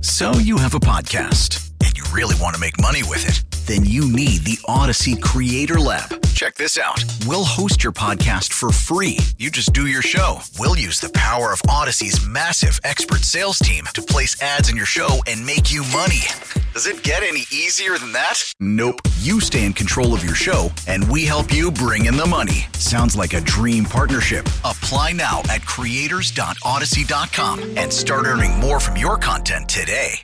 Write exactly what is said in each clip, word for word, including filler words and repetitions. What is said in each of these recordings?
So you have a podcast and you really want to make money with it. Then you need the Odyssey Creator Lab. Check this out. We'll host your podcast for free. You just do your show. We'll use the power of Odyssey's massive expert sales team to place ads in your show and make you money. Does it get any easier than that? Nope. You stay in control of your show, and we help you bring in the money. Sounds like a dream partnership. Apply now at creators dot odyssey dot com and start earning more from your content today.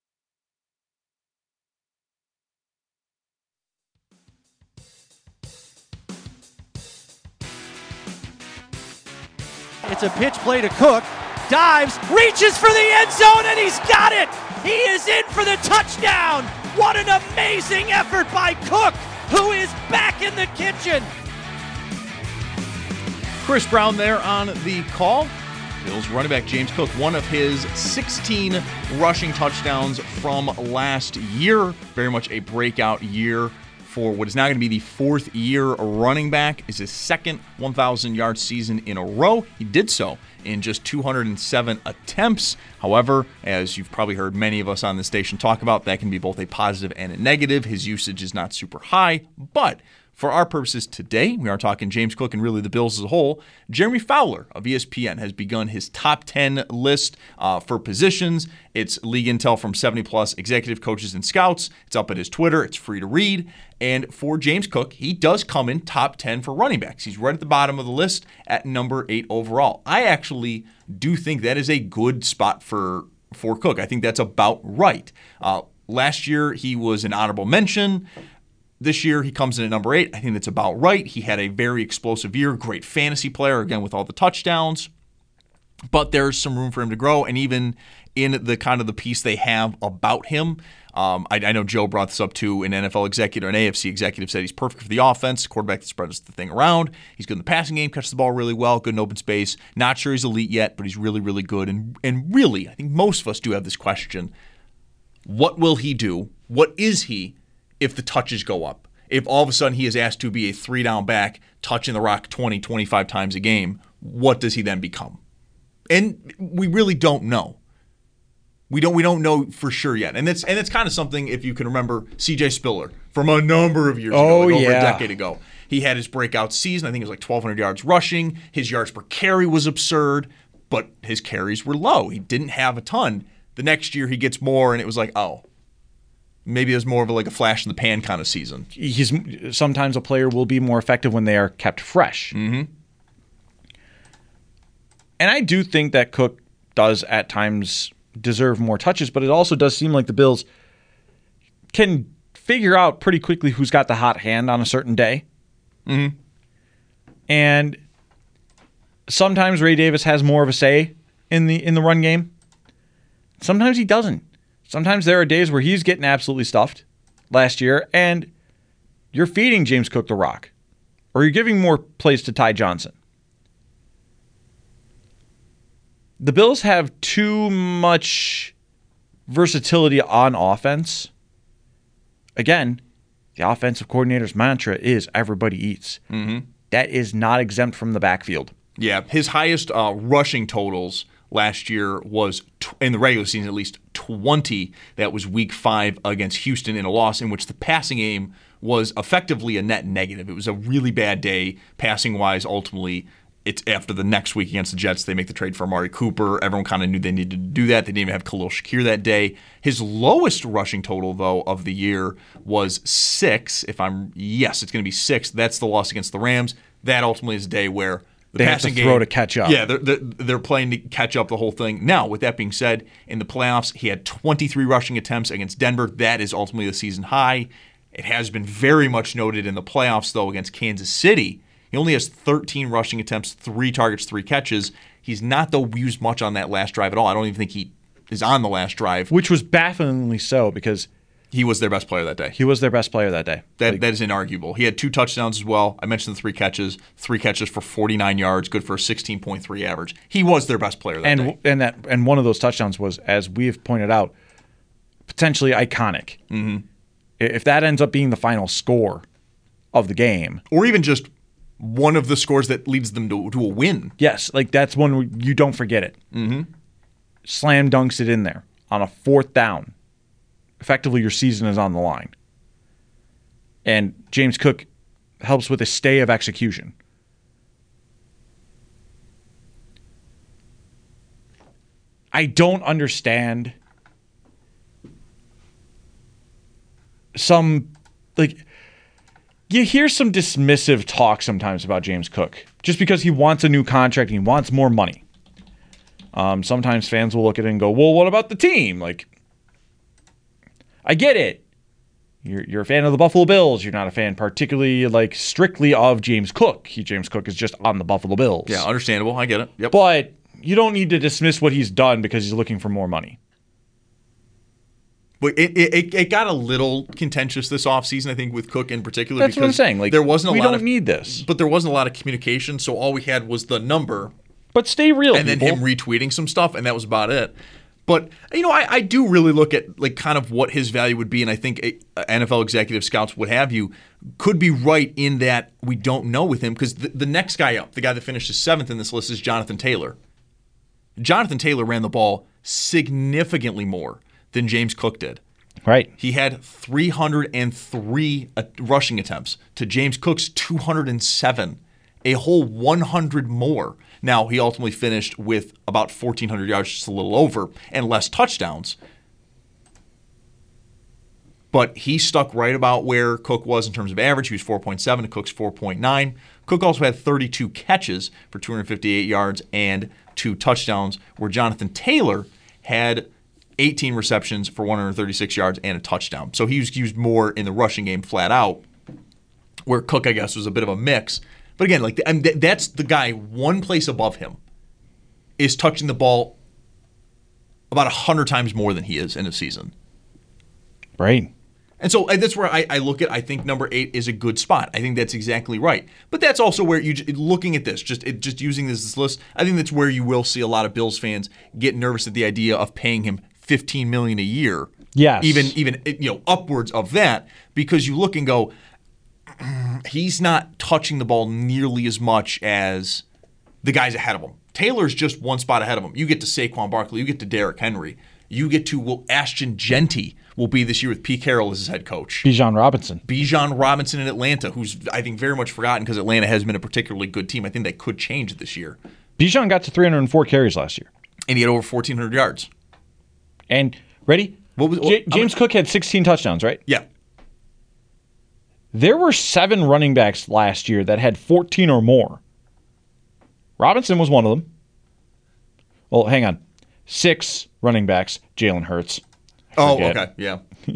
It's a pitch play to Cook. Dives, reaches for the end zone, and he's got it! He is in for the touchdown! What an amazing effort by Cook, who is back in the kitchen! Chris Brown there on the call. Bills running back James Cook, one of his sixteen rushing touchdowns from last year. Very much a breakout year for what is now going to be the fourth year running back. Is his second one thousand yard season in a row. He did so in just two hundred seven attempts. However, as you've probably heard many of us on this station talk about, that can be both a positive and a negative. His usage is not super high, but for our purposes today, we are talking James Cook and really the Bills as a whole. Jeremy Fowler of E S P N has begun his top ten list uh, for positions. It's league intel from seventy plus executive coaches and scouts. It's up at his Twitter. It's free to read. And for James Cook, he does come in top ten for running backs. He's right at the bottom of the list at number eight overall. I actually do think that is a good spot for, for Cook. I think that's about right. Uh, last year, he was an honorable mention. This year, he comes in at number eight. I think that's about right. He had a very explosive year, great fantasy player, again, with all the touchdowns. But there's some room for him to grow, and even in the kind of the piece they have about him, um, I, I know Joe brought this up too, an N F L executive, an A F C executive said he's perfect for the offense, quarterback that spreads the thing around. He's good in the passing game, catches the ball really well, good in open space. Not sure he's elite yet, but he's really, really good. And, and really, I think most of us do have this question, what will he do? What is he if the touches go up? If all of a sudden he is asked to be a three-down back, touching the rock twenty, twenty-five times a game, what does he then become? And we really don't know. We don't we don't know for sure yet. And it's and it's kind of something, if you can remember, C J Spiller from a number of years oh, ago, like yeah. over a decade ago. He had his breakout season. I think it was like twelve hundred yards rushing. His yards per carry was absurd, but his carries were low. He didn't have a ton. The next year he gets more, and it was like, oh, maybe it was more of a, like a flash in the pan kind of season. He's sometimes a player will be more effective when they are kept fresh. Mm-hmm. And I do think that Cook does at times deserve more touches, but it also does seem like the Bills can figure out pretty quickly who's got the hot hand on a certain day. Mm-hmm. And sometimes Ray Davis has more of a say in the in the run game. Sometimes he doesn't. Sometimes there are days where he's getting absolutely stuffed last year, and you're feeding James Cook the rock, or you're giving more plays to Ty Johnson. The Bills have too much versatility on offense. Again, the offensive coordinator's mantra is everybody eats. Mm-hmm. That is not exempt from the backfield. Yeah, his highest uh, rushing totals last year was, t- in the regular season at least, twenty. That was week five against Houston in a loss in which the passing game was effectively a net negative. It was a really bad day passing-wise. Ultimately, it's after the next week against the Jets, they make the trade for Amari Cooper. Everyone kind of knew they needed to do that. They didn't even have Khalil Shakir that day. His lowest rushing total, though, of the year was six. If I'm, yes, it's going to be six. That's the loss against the Rams. That ultimately is a day where the they passing have to throw game, to catch up. Yeah, they're, they're, they're playing to catch up the whole thing. Now, with that being said, in the playoffs, he had twenty-three rushing attempts against Denver. That is ultimately the season high. It has been very much noted in the playoffs, though, against Kansas City. He only has thirteen rushing attempts, three targets, three catches. He's not, though, used much on that last drive at all. I don't even think he is on the last drive. Which was bafflingly so because he was their best player that day. He was their best player that day. That like, That is inarguable. He had two touchdowns as well. I mentioned the three catches. Three catches for forty-nine yards, good for a sixteen point three average. He was their best player that and, day. And, that, and one of those touchdowns was, as we've pointed out, potentially iconic. Mm-hmm. If that ends up being the final score of the game. Or even just one of the scores that leads them to, to a win. Yes, like that's one where you don't forget it. Mm-hmm. Slam dunks it in there. on a fourth down, effectively your season is on the line. And James Cook helps with a stay of execution. I don't understand some, like, you hear some dismissive talk sometimes about James Cook just because he wants a new contract and he wants more money. Um, sometimes fans will look at it and go, well, what about the team? Like, I get it. You're you're a fan of the Buffalo Bills. You're not a fan particularly, like, strictly of James Cook. He, James Cook is just on the Buffalo Bills. Yeah, understandable. I get it. Yep. But you don't need to dismiss what he's done because he's looking for more money. But it, it it got a little contentious this offseason, I think, with Cook in particular. That's what I'm saying. Like, there wasn't a we lot don't of, need this. But there wasn't a lot of communication, so all we had was the number. But stay real, And people. then him retweeting some stuff, and that was about it. But, you know, I, I do really look at, like, kind of what his value would be, and I think a, a N F L executive scouts, what have you, could be right in that we don't know with him, because the, the next guy up, the guy that finishes seventh in this list, is Jonathan Taylor. Jonathan Taylor ran the ball significantly more than James Cook did. Right. He had three hundred three rushing attempts to James Cook's two hundred seven, a whole one hundred more. Now, he ultimately finished with about fourteen hundred yards, just a little over, and less touchdowns. But he stuck right about where Cook was in terms of average. He was four point seven to Cook's four point nine. Cook also had thirty-two catches for two hundred fifty-eight yards and two touchdowns, where Jonathan Taylor had eighteen receptions for one hundred thirty-six yards and a touchdown. So he was used more in the rushing game flat out, where Cook, I guess, was a bit of a mix. But again, like I mean, that's the guy one place above him is touching the ball about one hundred times more than he is in a season. Right. And so that's where I, I look at, I think number eight is a good spot. I think that's exactly right. But that's also where you, looking at this, just it, just using this, this list, I think that's where you will see a lot of Bills fans get nervous at the idea of paying him fifteen million dollars a year. Yes. Even, even you know, upwards of that, because you look and go, he's not touching the ball nearly as much as the guys ahead of him. Taylor's just one spot ahead of him. You get to Saquon Barkley, you get to Derrick Henry, you get to, well, Ashton Genty will be this year with Pete Carroll as his head coach. Bijan Robinson. Bijan Robinson in Atlanta, who's, I think, very much forgotten because Atlanta has been a particularly good team. I think they could change this year. Bijan got to three hundred four carries last year. And he had over fourteen hundred yards. And, ready? What was, J- what, James I'm, Cook had sixteen touchdowns, right? Yeah. There were seven running backs last year that had fourteen or more. Robinson was one of them. Well, hang on. Six running backs, Jalen Hurts. Oh, okay, yeah.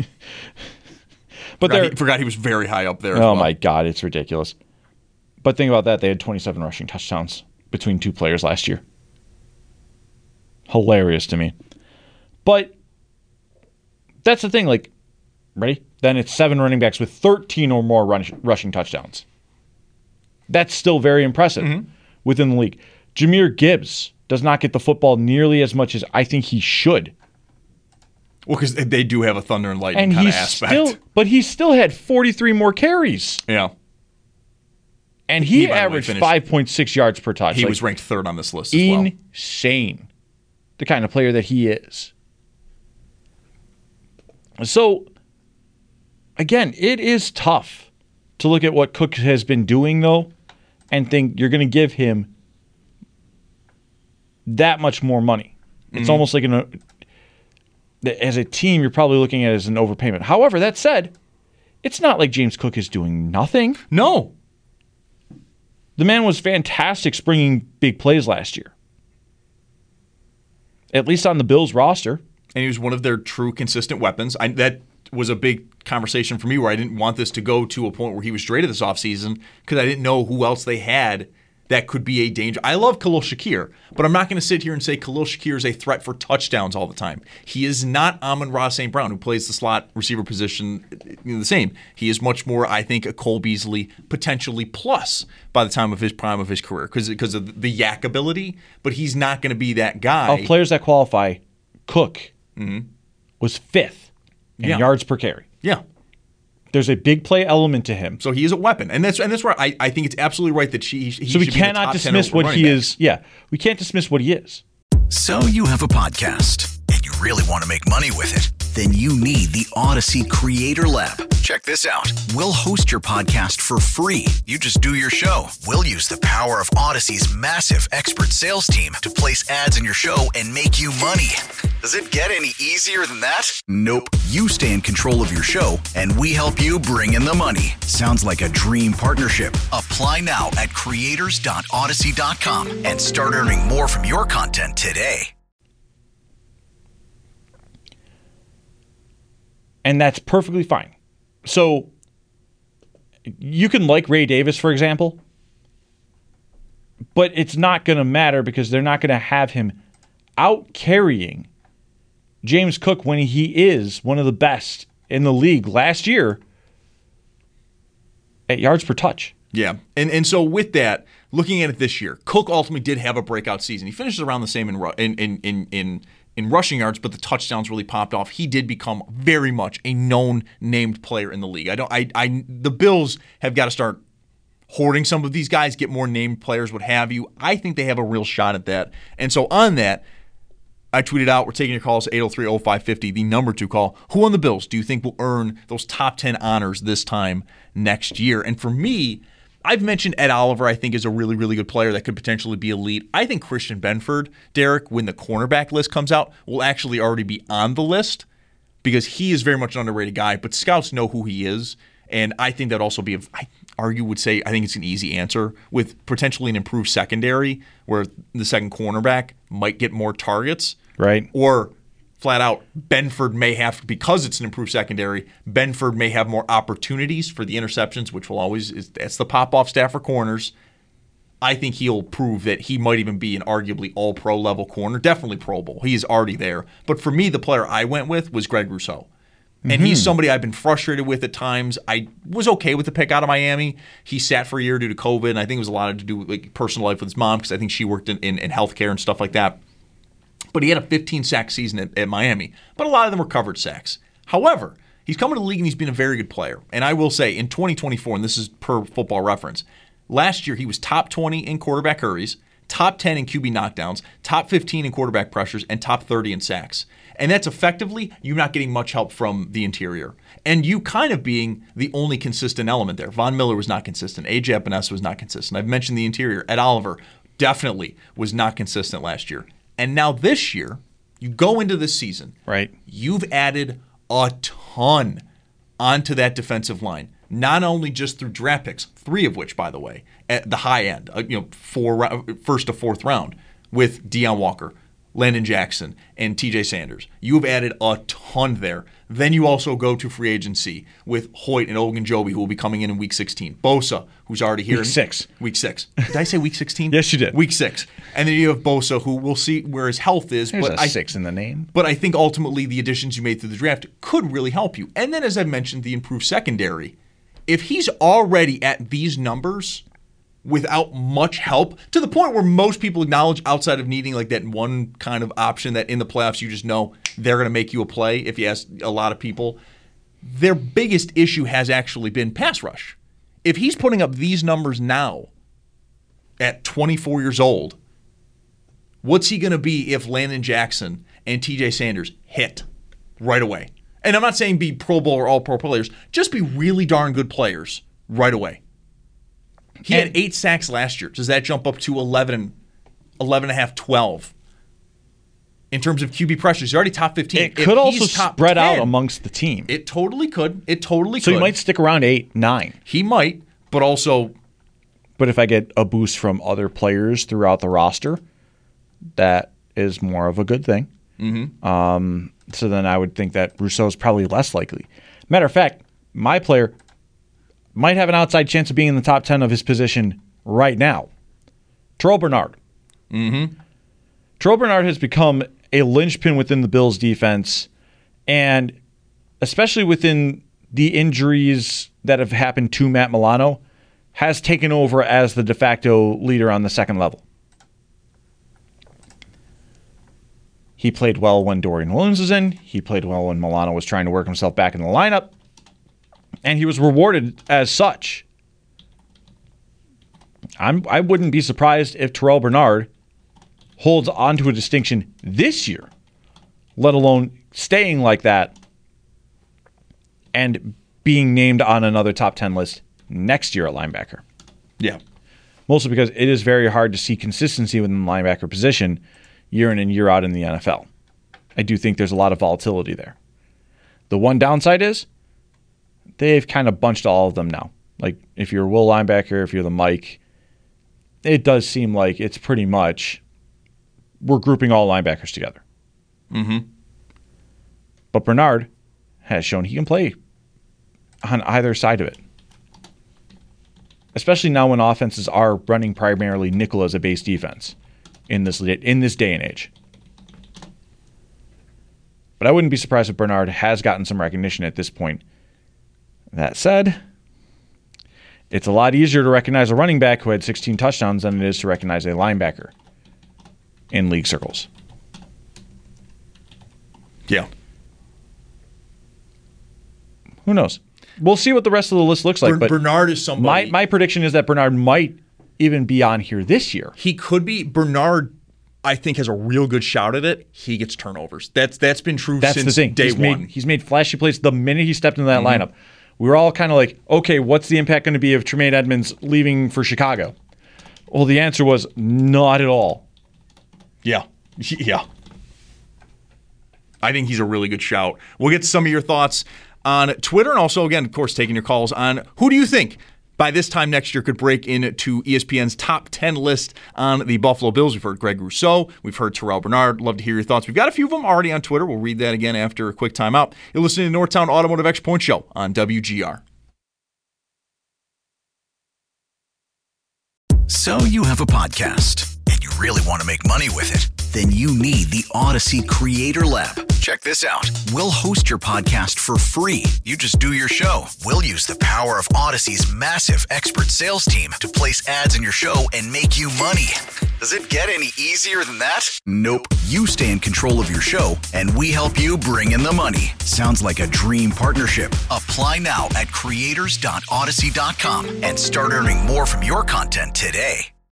But forgot he, forgot he was very high up there. Oh, as well. my God, it's ridiculous. But think about that. They had twenty-seven rushing touchdowns between two players last year. Hilarious to me. But that's the thing. Like, ready? Then it's seven running backs with thirteen or more run, rushing touchdowns. That's still very impressive mm-hmm. within the league. Jahmyr Gibbs does not get the football nearly as much as I think he should. Well, because they do have a thunder and lightning and kind of he's aspect. Still, but he still had forty-three more carries. Yeah. And he, he averaged five point six yards per touch. He like, was ranked third on this list as well. Insane. The kind of player that he is. So, again, it is tough to look at what Cook has been doing, though, and think you're going to give him that much more money. It's mm-hmm. almost like an... As a team, you're probably looking at it as an overpayment. However, that said, it's not like James Cook is doing nothing. No. The man was fantastic springing big plays last year. At least on the Bills roster. And he was one of their true consistent weapons. I, that was a big conversation for me where I didn't want this to go to a point where he was traded this offseason because I didn't know who else they had that could be a danger. I love Khalil Shakir, but I'm not going to sit here and say Khalil Shakir is a threat for touchdowns all the time. He is not Amon-Ra Saint Brown, who plays the slot receiver position you know, the same. He is much more, I think, a Cole Beasley potentially plus by the time of his prime of his career because because of the yak ability, but he's not going to be that guy. Of players that qualify, Cook mm-hmm. was fifth in yeah. yards per carry. Yeah. There's a big play element to him. So he is a weapon. And that's and that's where I, I think it's absolutely right that she, he so we should cannot be the top dismiss ten what he back. is. Yeah. We can't dismiss what he is. So you have a podcast and and you really want to make money with it, then you need the Odyssey Creator Lab. Check this out. We'll host your podcast for free. You just do your show. We'll use the power of Odyssey's massive expert sales team to place ads in your show and make you money. Does it get any easier than that? Nope. You stay in control of your show, and we help you bring in the money. Sounds like a dream partnership. Apply now at creators dot odyssey dot com and start earning more from your content today. And that's perfectly fine. So you can like Ray Davis, for example, but it's not going to matter because they're not going to have him out carrying James Cook when he is one of the best in the league last year at yards per touch. Yeah, and and so with that, looking at it this year, Cook ultimately did have a breakout season. He finishes around the same in in in in in, in rushing yards, but the touchdowns really popped off. He did become very much a known named player in the league. I don't. I. I. The Bills have got to start hoarding some of these guys, get more named players, what have you. I think they have a real shot at that. And so on that, I tweeted out, we're taking your calls, eight oh three oh five five oh, the number two call. Who on the Bills do you think will earn those top ten honors this time next year? And for me, I've mentioned Ed Oliver, I think, is a really, really good player that could potentially be elite. I think Christian Benford, Derek, when the cornerback list comes out, will actually already be on the list because he is very much an underrated guy, but scouts know who he is. And I think that also be, a, I argue would say, I think it's an easy answer with potentially an improved secondary where the second cornerback might get more targets. Right. Or flat out, Benford may have, because it's an improved secondary, Benford may have more opportunities for the interceptions, which will always, is that's the pop-off staff for corners. I think he'll prove that he might even be an arguably all-pro level corner, definitely Pro Bowl. He is already there. But for me, the player I went with was Greg Rousseau. And mm-hmm. he's somebody I've been frustrated with at times. I was okay with the pick out of Miami. He sat for a year due to COVID, and I think it was a lot to do with like, personal life with his mom because I think she worked in, in, in healthcare and stuff like that. But he had a fifteen-sack season at, at Miami. But a lot of them were covered sacks. However, he's come to the league and he's been a very good player. And I will say, in twenty twenty-four, and this is per Football Reference, last year he was top twenty in quarterback hurries, top ten in Q B knockdowns, top fifteen in quarterback pressures, and top thirty in sacks. And that's effectively you not getting much help from the interior. And you kind of being the only consistent element there. Von Miller was not consistent. A J Epinesa was not consistent. I've mentioned the interior. Ed Oliver definitely was not consistent last year. And now this year, you go into this season. Right. You've added a ton onto that defensive line. Not only just through draft picks, three of which, by the way, at the high end, you know, four, first to fourth round, with Deion Walker, Landon Jackson, and T J Sanders. You've added a ton there. Then you also go to free agency with Hoyt and Ogunjobi, who will be coming in in week sixteen. Bosa, who's already here. Week six. Week six. Did I say week sixteen? Yes, you did. Week six. And then you have Bosa, who we'll see where his health is. There's but a I, six in the name. But I think ultimately the additions you made through the draft could really help you. And then, as I mentioned, the improved secondary. If he's already at these numbers without much help, to the point where most people acknowledge outside of needing like that one kind of option that in the playoffs you just know they're going to make you a play if you ask a lot of people, their biggest issue has actually been pass rush. If he's putting up these numbers now at twenty-four years old, what's he going to be if Landon Jackson and T J Sanders hit right away? And I'm not saying be Pro Bowl or all-pro players, just be really darn good players right away. He and had eight sacks last year. Does that jump up to eleven, eleven and a half, twelve? In terms of Q B pressures, he's already top fifteen. It could also spread out amongst the team. It totally could. It totally so could. So he might stick around eight, nine. He might, but also... But if I get a boost from other players throughout the roster, that is more of a good thing. Mm-hmm. Um, so then I would think that Rousseau is probably less likely. Matter of fact, my player might have an outside chance of being in the top ten of his position right now. Terrell Bernard. Mm-hmm. Terrell Bernard has become a linchpin within the Bills' defense, and especially within the injuries that have happened to Matt Milano, has taken over as the de facto leader on the second level. He played well when Dorian Williams was in. He played well when Milano was trying to work himself back in the lineup. And he was rewarded as such. I'm, I wouldn't be surprised if Terrell Bernard holds on to a distinction this year let alone staying like that and being named on another top ten list next year at linebacker. Yeah. Mostly because it is very hard to see consistency within the linebacker position year in and year out in the N F L. I do think there's a lot of volatility there. The one downside is they've kind of bunched all of them now. Like, if you're Will linebacker, if you're the Mike, it does seem like it's pretty much we're grouping all linebackers together. Mm-hmm. But Bernard has shown he can play on either side of it. Especially now when offenses are running primarily nickel as a base defense in this in this day and age. But I wouldn't be surprised if Bernard has gotten some recognition at this point. That said, it's a lot easier to recognize a running back who had sixteen touchdowns than it is to recognize a linebacker in league circles. Yeah. Who knows? We'll see what the rest of the list looks like. Ber- but Bernard is somebody. My, my prediction is that Bernard might even be on here this year. He could be. Bernard, I think, has a real good shot at it. He gets turnovers. That's That's been true That's since the thing. day he's one. Made, he's made flashy plays the minute he stepped into that Mm-hmm. lineup. We were all kind of like, okay, what's the impact going to be of Tremaine Edmonds leaving for Chicago? Well, the answer was not at all. Yeah. Yeah. I think he's a really good shout. We'll get to some of your thoughts on Twitter, and also, again, of course, taking your calls on who do you think by this time next year could break into E S P N's top ten list on the Buffalo Bills. We've heard Greg Rousseau. We've heard Terrell Bernard. Love to hear your thoughts. We've got a few of them already on Twitter. We'll read that again after a quick timeout. You're listening to Northtown Automotive Extra Point Show on W G R. So you have a podcast, and you really want to make money with it. Then you need the Odyssey Creator Lab. Check this out. We'll host your podcast for free. You just do your show. We'll use the power of Odyssey's massive expert sales team to place ads in your show and make you money. Does it get any easier than that? Nope. You stay in control of your show, and we help you bring in the money. Sounds like a dream partnership. Apply now at creators dot odyssey dot com and start earning more from your content today.